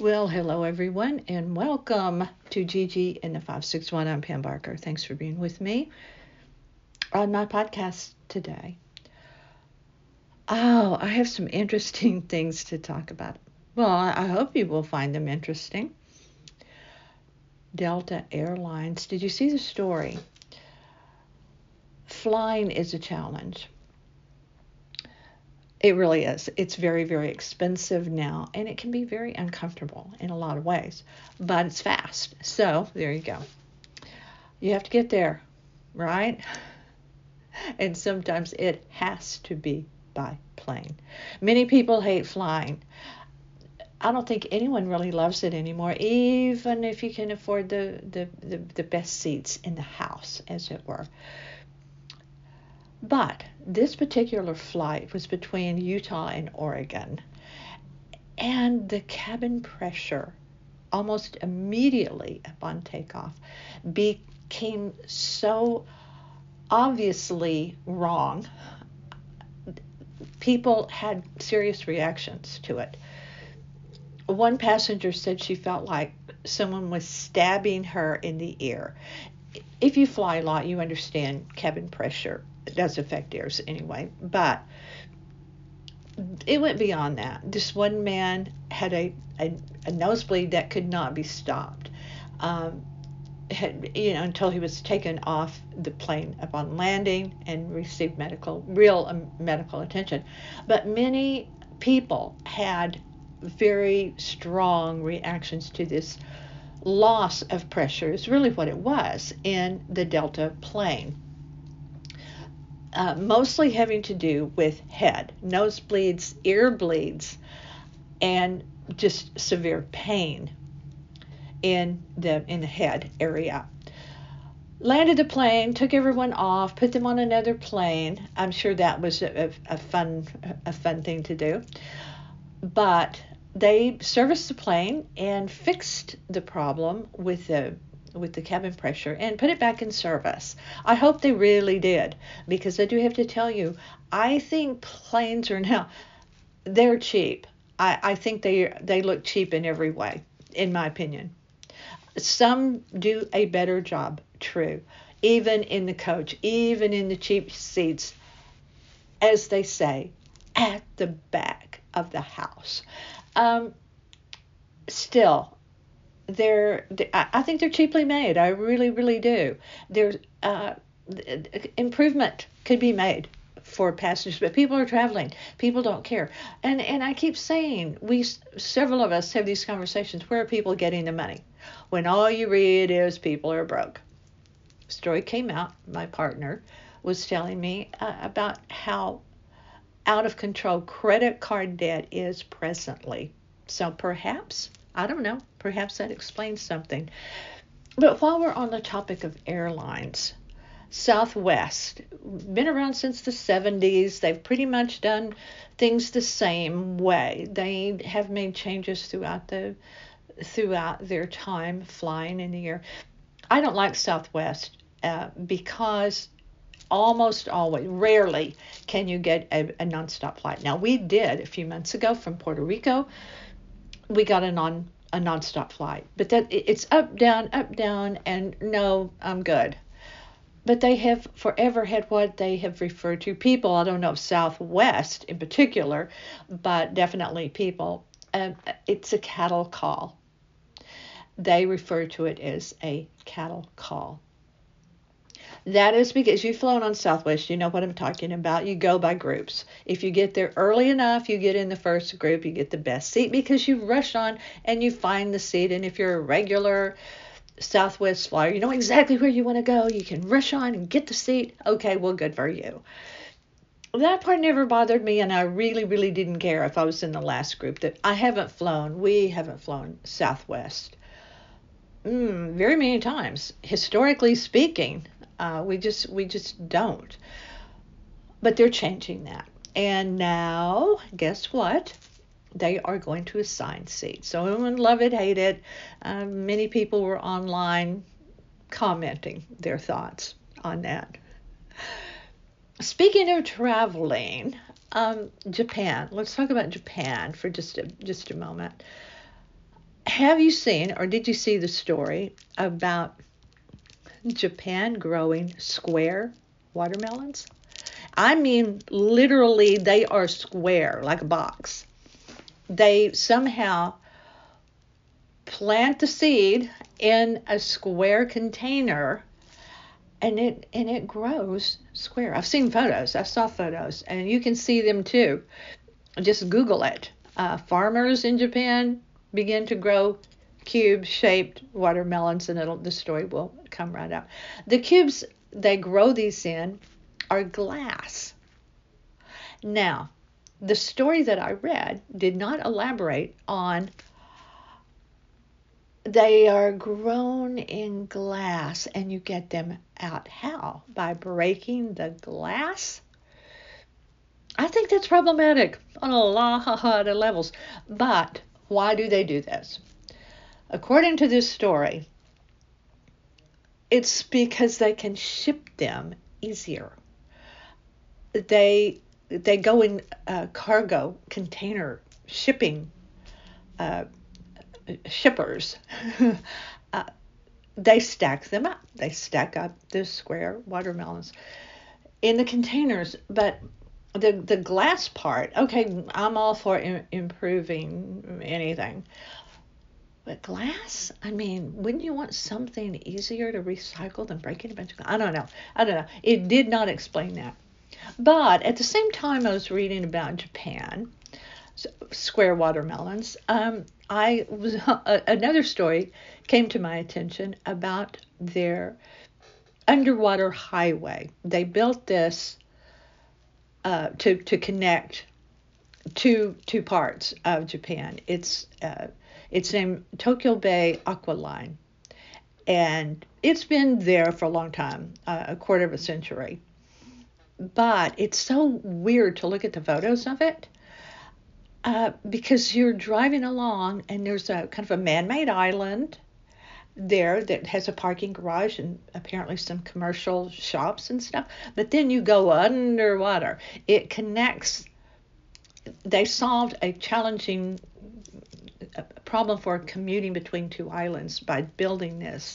Well, hello everyone, and welcome to Gigi in the 561. I'm Pam Barker. Thanks for being with me on my podcast today. Oh, I have some interesting things to talk about. Well, I hope you will find them interesting. Delta Airlines. Did you see the story? Flying is a challenge. It really is. It's very, very expensive now, and it can be very uncomfortable in a lot of ways, but it's fast. So there you go. You have to get there, right? And sometimes it has to be by plane. Many people hate flying. I don't think anyone really loves it anymore, even if you can afford the best seats in the house, as it were. But this particular flight was between Utah and Oregon, and the cabin pressure almost immediately upon takeoff became so obviously wrong. People had serious reactions to it. One passenger said she felt like someone was stabbing her in the ear. If you fly a lot, you understand cabin pressure. It does affect ears anyway, but it went beyond that. This one man had a nosebleed that could not be stopped. Until he was taken off the plane upon landing and received real medical attention. But many people had very strong reactions to this loss of pressure. Is really what it was in the Delta plane. Mostly having to do with head, nosebleeds, ear bleeds, and just severe pain in the head area. Landed the plane, took everyone off, put them on another plane. I'm sure that was a fun thing to do. But they serviced the plane and fixed the problem with the cabin pressure and put it back in service. I hope they really did, because I do have to tell you, I think planes are now, they're cheap. I think they look cheap in every way, in my opinion. Some do a better job, true, even in the coach, even in the cheap seats, as they say, at the back of the house. Still, I think they're cheaply made. I really, really do. There's improvement could be made for passengers, but people are traveling. People don't care. And I keep saying, several of us have these conversations. Where are people getting the money? When all you read is people are broke. Story came out. My partner was telling me about how out of control credit card debt is presently. So perhaps, I don't know, perhaps that explains something. But while we're on the topic of airlines, Southwest, been around since the 70s. They've pretty much done things the same way. They have made changes throughout their time flying in the air. I don't like Southwest because almost always, rarely can you get a nonstop flight. Now, we did a few months ago from Puerto Rico. We got a nonstop flight, but it's up, down, and no, I'm good. But they have forever had what they have referred to, people, I don't know if Southwest in particular, but definitely people, it's a cattle call. They refer to it as a cattle call. That is because you've flown on Southwest, you know what I'm talking about. You go by groups. If you get there early enough, you get in the first group, you get the best seat because you rush on and you find the seat. And if you're a regular Southwest flyer, you know exactly where you want to go. You can rush on and get the seat. Okay, well, good for you. That part never bothered me, and I really, really didn't care if I was in the last group. That we haven't flown Southwest very many times. Historically speaking, we just don't. But they're changing that. And now, guess what? They are going to assign seats. So everyone love it, hate it. Many people were online commenting their thoughts on that. Speaking of traveling, Japan. Let's talk about Japan for just a moment. Have you seen or did you see the story about Japan growing square watermelons? I mean, literally, they are square, like a box. They somehow plant the seed in a square container, and it grows square. I've seen photos. I saw photos, and you can see them too. Just Google it. Farmers in Japan begin to grow cube-shaped watermelons, and the story will come right up. The cubes they grow these in are glass. Now, the story that I read did not elaborate on they are grown in glass and you get them out. How? By breaking the glass? I think that's problematic on a lot of levels. But why do they do this? According to this story, it's because they can ship them easier. They go in cargo container shipping shippers. They stack them up. They stack up the square watermelons in the containers. But the glass part, okay, I'm all for improving anything. But glass, I mean, wouldn't you want something easier to recycle than breaking a bunch of glass? I don't know. It did not explain that. But at the same time I was reading about Japan, square watermelons, another story came to my attention about their underwater highway. They built this to connect two parts of Japan. It's named Tokyo Bay Aqua Line, and it's been there for a long time, a quarter of a century. But it's so weird to look at the photos of it because you're driving along and there's a kind of a man-made island there that has a parking garage and apparently some commercial shops and stuff. But then you go underwater. It connects. They solved a challenging problem for commuting between two islands by building this.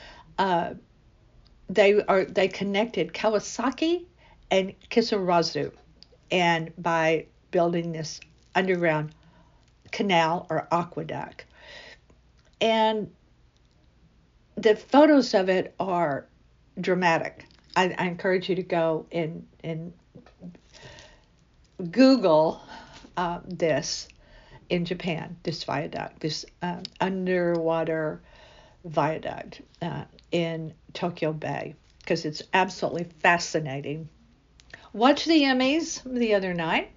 They connected Kawasaki and Kisarazu, and by building this underground canal or aqueduct. And the photos of it are dramatic. I encourage you to go and Google this in Japan, this viaduct, this underwater viaduct in Tokyo Bay, because it's absolutely fascinating. Watched the Emmys the other night.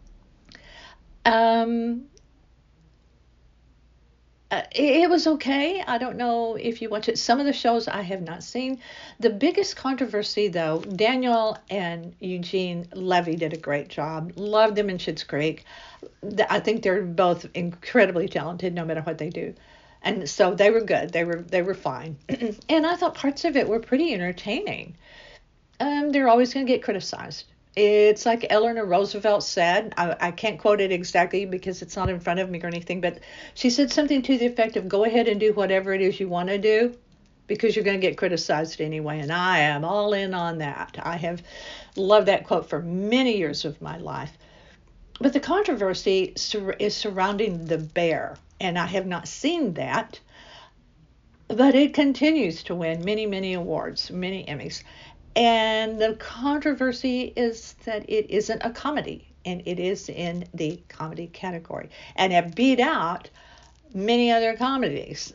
It was okay. I don't know if you watch it. Some of the shows I have not seen. The biggest controversy, though, Daniel and Eugene Levy did a great job. Loved them in Schitt's Creek. I think they're both incredibly talented, no matter what they do. And so they were good. They were fine. And I thought parts of it were pretty entertaining. They're always going to get criticized. It's like Eleanor Roosevelt said, I can't quote it exactly because it's not in front of me or anything, but she said something to the effect of go ahead and do whatever it is you want to do because you're going to get criticized anyway. And I am all in on that. I have loved that quote for many years of my life. But the controversy is surrounding the bear, and I have not seen that, but it continues to win many, many awards, many Emmys. And the controversy is that it isn't a comedy, and it is in the comedy category. And it beat out many other comedies.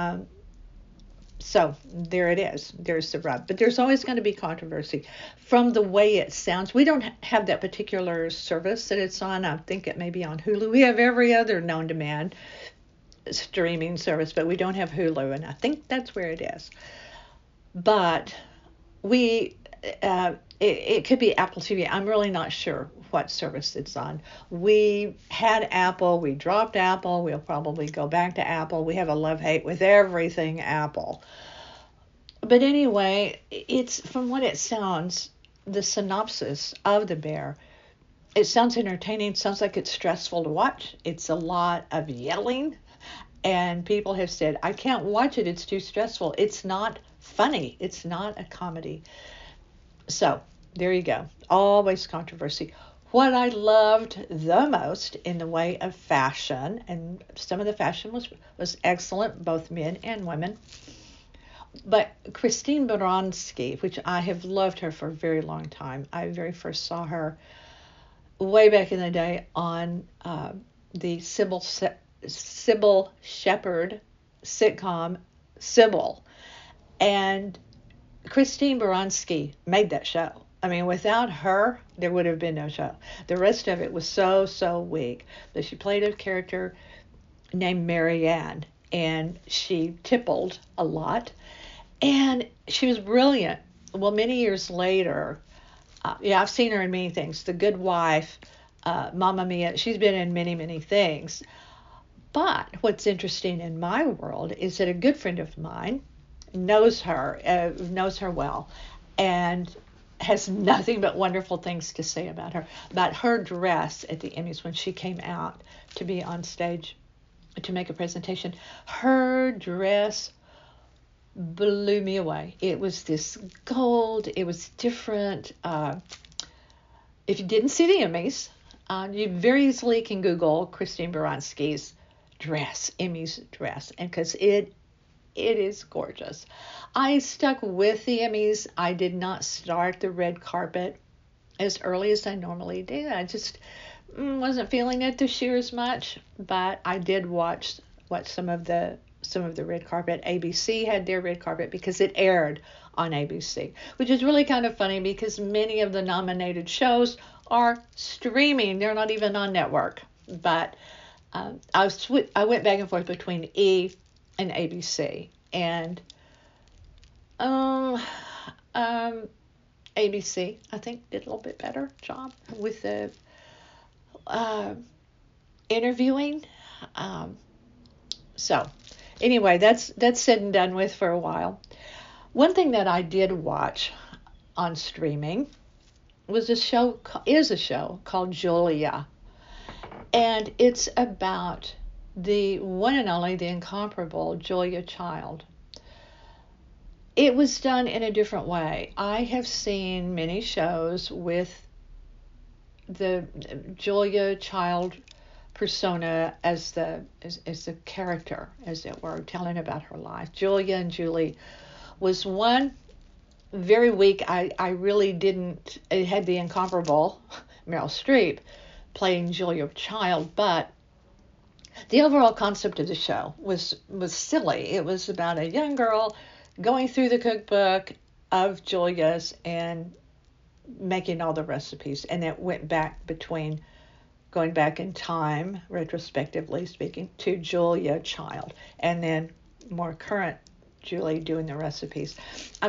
So there it is. There's the rub. But there's always going to be controversy from the way it sounds. We don't have that particular service that it's on. I think it may be on Hulu. We have every other known demand streaming service, but we don't have Hulu, and I think that's where it is. But it could be Apple TV. I'm really not sure what service it's on. We had Apple. We dropped Apple. We'll probably go back to Apple. We have a love-hate with everything Apple. But anyway, it's from what it sounds, the synopsis of The Bear It sounds entertaining, sounds like it's stressful to watch. It's a lot of yelling, and people have said, I can't watch it, it's too stressful. It's not funny, it's not a comedy. So there you go. Always controversy. What I loved the most in the way of fashion, and some of the fashion was excellent, both men and women. But Christine Baranski, which I have loved her for a very long time. I very first saw her way back in the day on the Sybil Shepherd sitcom Sybil, and Christine Baranski made that show. I mean, without her, there would have been no show. The rest of it was so weak. But she played a character named Marianne, and she tippled a lot, and she was brilliant. Well, many years later, I've seen her in many things. The Good Wife, Mamma Mia. She's been in many things. But what's interesting in my world is that a good friend of mine knows her well, and has nothing but wonderful things to say about her. About her dress at the Emmys when she came out to be on stage to make a presentation. Her dress blew me away. It was this gold. It was different. If you didn't see the Emmys, you very easily can Google Christine Baranski's dress, Emmys dress, and because it is gorgeous. I stuck with the Emmys. I did not start the red carpet as early as I normally do. I just wasn't feeling it this year as much, but I did watch some of the red carpet. ABC had their red carpet because it aired on ABC, which is really kind of funny because many of the nominated shows are streaming. They're not even on network. But I went back and forth between E and ABC, and ABC I think did a little bit better job with the interviewing. So anyway, that's said and done with for a while. One thing that I did watch on streaming is a show called Julia, and it's about the one and only, the incomparable Julia Child. It was done in a different way. I have seen many shows with the Julia Child persona as the character, as it were, telling about her life. Julia and Julie was one very weak. I really didn't. It had the incomparable Meryl Streep playing Julia Child, but the overall concept of the show was silly. It was about a young girl going through the cookbook of Julia's and making all the recipes, and it went back between going back in time, retrospectively speaking, to Julia Child, and then more current Julie doing the recipes. I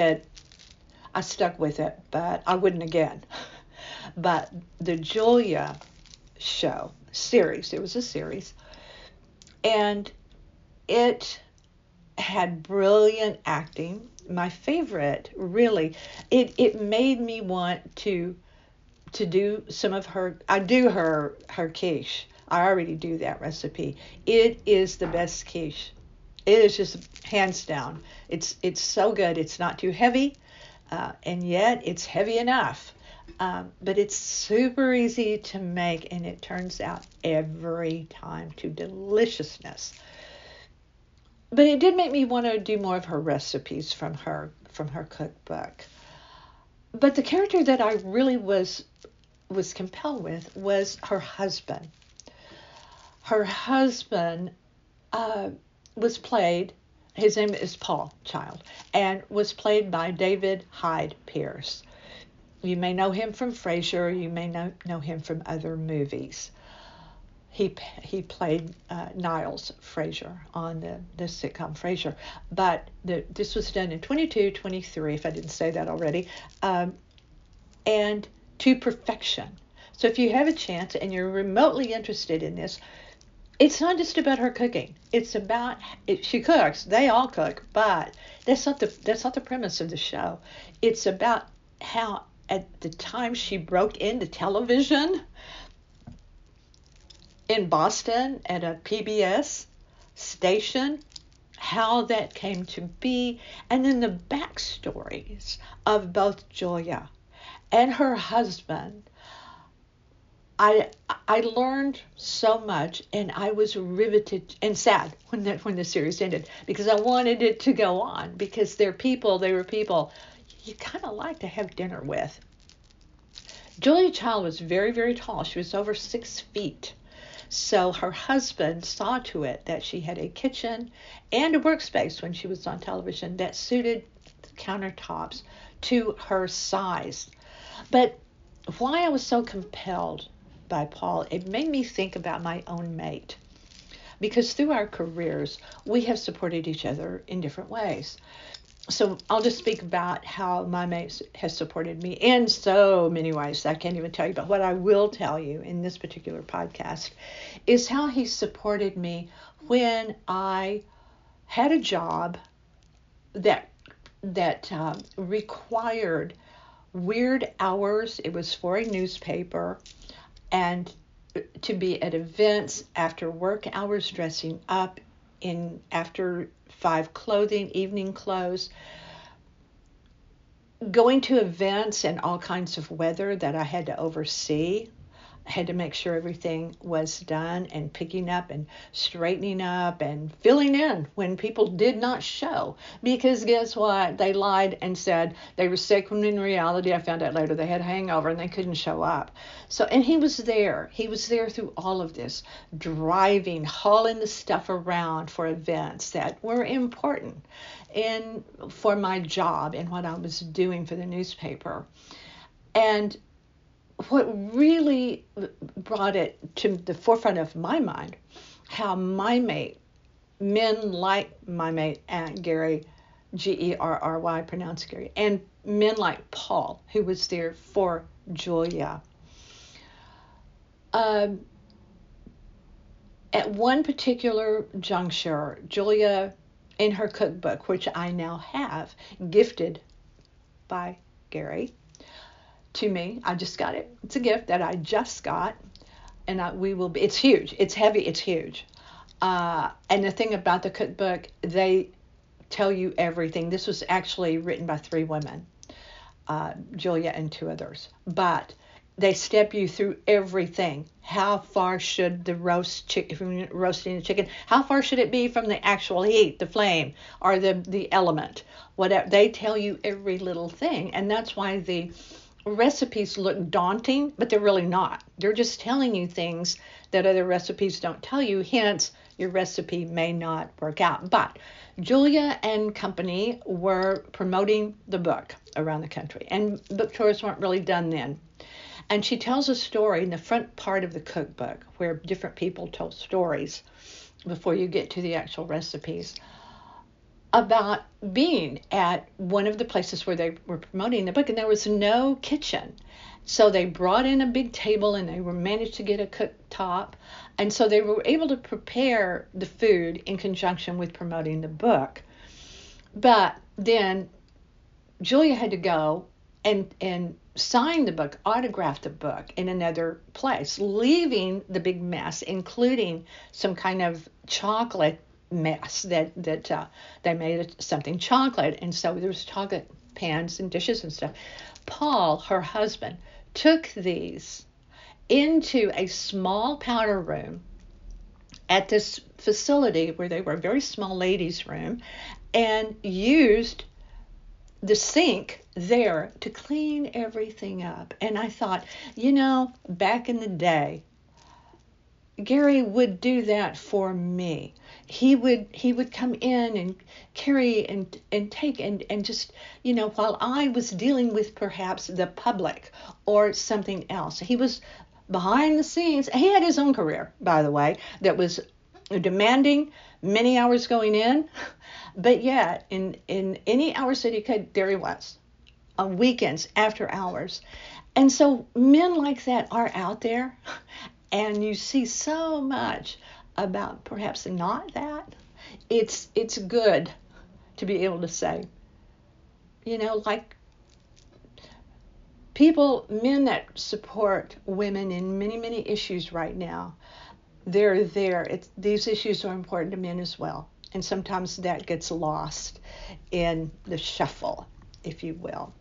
stuck with it, but I wouldn't again. But the Julia show series, it was a series, and it had brilliant acting. My favorite, really, it made me want to do some of her. I do her quiche. I already do that recipe. It is the best quiche. It is just hands down. It's so good. It's not too heavy, and yet it's heavy enough. But it's super easy to make, and it turns out every time to deliciousness. But it did make me want to do more of her recipes from her cookbook. But the character that I really was compelled with was her husband. Her husband was played, his name is Paul Child, and was played by David Hyde Pierce. You may know him from Frasier. You may know him from other movies. He played Niles Frasier on the sitcom Frasier. But this was done in 23, if I didn't say that already, and to perfection. So if you have a chance and you're remotely interested in this, it's not just about her cooking. It's about she cooks. They all cook, but that's not the premise of the show. It's about how at the time she broke into television in Boston at a PBS station, how that came to be, and then the backstories of both Julia and her husband. I learned so much, and I was riveted and sad when the series ended, because I wanted it to go on, because they were people you kind of like to have dinner with. Julia Child was very, very tall. She was over 6 feet. So her husband saw to it that she had a kitchen and a workspace when she was on television that suited the countertops to her size. But why I was so compelled by Paul, it made me think about my own mate. Because through our careers, we have supported each other in different ways. So I'll just speak about how my mate has supported me in so many ways I can't even tell you. But what I will tell you in this particular podcast is how he supported me when I had a job that required weird hours. It was for a newspaper, and to be at events after work hours, dressing up in after 5 clothing, evening clothes, going to events and all kinds of weather that I had to oversee. I had to make sure everything was done, and picking up and straightening up and filling in when people did not show. Because guess what? They lied and said they were sick, when in reality I found out later they had a hangover and they couldn't show up. So, and he was there. He was there through all of this, driving, hauling the stuff around for events that were important and for my job and what I was doing for the newspaper. And what really brought it to the forefront of my mind, how my mate, men like my mate, Aunt Gary, Gerry, pronounced Gary, and men like Paul, who was there for Julia. At one particular juncture, Julia, in her cookbook, which I now have, gifted by Gary, to me. I just got it. It's a gift that I just got, and it's huge. It's heavy. It's huge. And the thing about the cookbook, they tell you everything. This was actually written by 3 women, Julia and 2 others. But they step you through everything. How far should the roasting the chicken, how far should it be from the actual heat, the flame, or the element? Whatever. They tell you every little thing. And that's why the recipes look daunting, but they're really not. They're just telling you things that other recipes don't tell you. Hence, your recipe may not work out. But Julia and company were promoting the book around the country, and book tours weren't really done then. And she tells a story in the front part of the cookbook where different people told stories before you get to the actual recipes, about being at one of the places where they were promoting the book, and there was no kitchen. So they brought in a big table, and they managed to get a cooktop, and so they were able to prepare the food in conjunction with promoting the book. But then Julia had to go and sign the book, autograph the book in another place, leaving the big mess, including some kind of chocolate mess that they made something chocolate, and so there was chocolate pans and dishes and stuff. Paul, her husband, took these into a small powder room at this facility where they were a very small ladies' room, and used the sink there to clean everything up. And I thought, back in the day, Gary would do that for me. He would come in and carry and take and just, while I was dealing with perhaps the public or something else. He was behind the scenes. He had his own career, by the way, that was demanding, many hours going in, but yet in any hours that he could, there he was, on weekends, after hours. And so men like that are out there. And you see so much about perhaps not that. It's good to be able to say, like Men that support women in many, many issues right now, they're there. These issues are important to men as well. And sometimes that gets lost in the shuffle, if you will.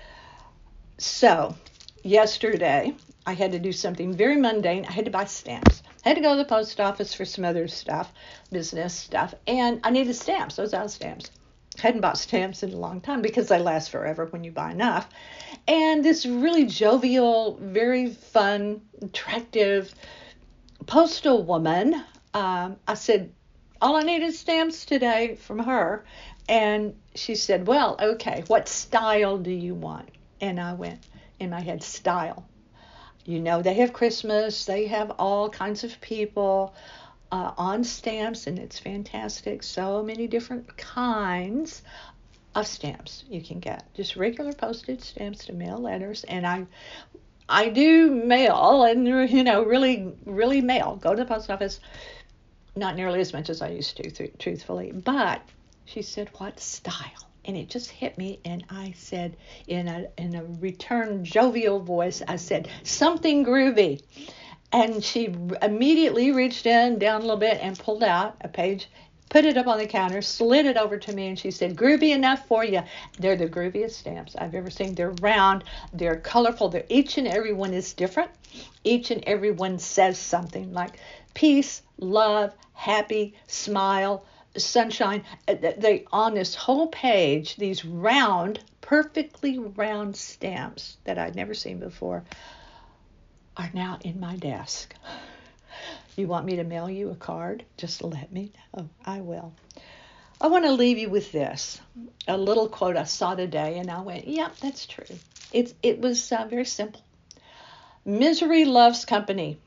So, yesterday, I had to do something very mundane. I had to buy stamps. I had to go to the post office for some other stuff, business stuff, and I needed stamps. I was out of stamps. I hadn't bought stamps in a long time because they last forever when you buy enough. And this really jovial, very fun, attractive postal woman, I said, all I need is stamps today from her. And she said, well, okay, what style do you want? And I went in my head, style. You know, they have Christmas, they have all kinds of people on stamps, and it's fantastic. So many different kinds of stamps you can get. Just regular postage stamps to mail letters. And I do mail, and, you know, really mail. Go to the post office. Not nearly as much as I used to, truthfully. But she said, what style? And it just hit me, and I said, in a return jovial voice, I said, something groovy. And she immediately reached down a little bit and pulled out a page, put it up on the counter, slid it over to me, and she said, groovy enough for you. They're the grooviest stamps I've ever seen. They're round, they're colorful, each and every one is different. Each and every one says something like peace, love, happy, smile, sunshine. They on this whole page, these round, perfectly round stamps that I'd never seen before are now in my desk. You want me to mail you a card? Just let me know. I will. I want to leave you with this, a little quote I saw today, and I went, yep, that's true. It was very simple. Misery loves company,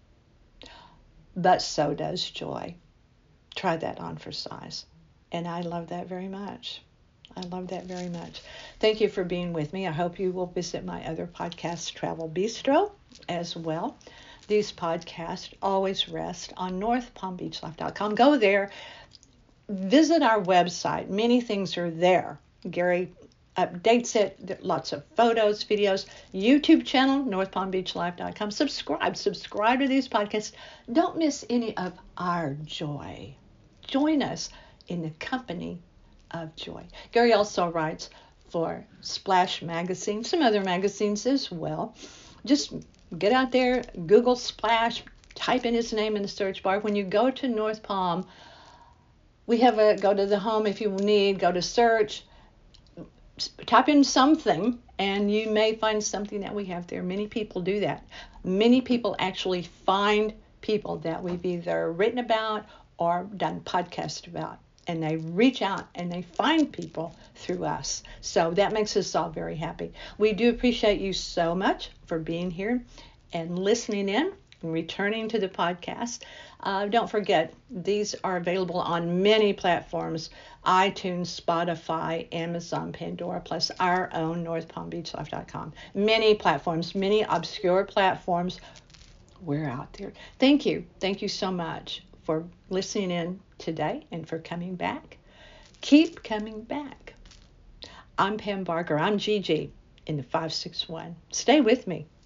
but so does joy. Try that on for size. And I love that very much. I love that very much. Thank you for being with me. I hope you will visit my other podcast, Travel Bistro, as well. These podcasts always rest on northpalmbeachlife.com. Go there. Visit our website. Many things are there. Gary updates it. Lots of photos, videos. YouTube channel, northpalmbeachlife.com. Subscribe to these podcasts. Don't miss any of our joy. Join us in the company of joy. Gary also writes for Splash Magazine, some other magazines as well. Just get out there, Google Splash, type in his name in the search bar. When you go to North Palm, we have go to the home if you need, go to search, type in something, and you may find something that we have there. Many people do that. Many people actually find people that we've either written about or done podcasts about. And they reach out and they find people through us. So that makes us all very happy. We do appreciate you so much for being here and listening in and returning to the podcast. Don't forget, these are available on many platforms: iTunes, Spotify, Amazon, Pandora, plus our own NorthPalmBeachLife.com. Many platforms, many obscure platforms. We're out there. Thank you. Thank you so much for listening in today and for coming back. Keep coming back. I'm Pam Barker. I'm Gigi in the 561. Stay with me.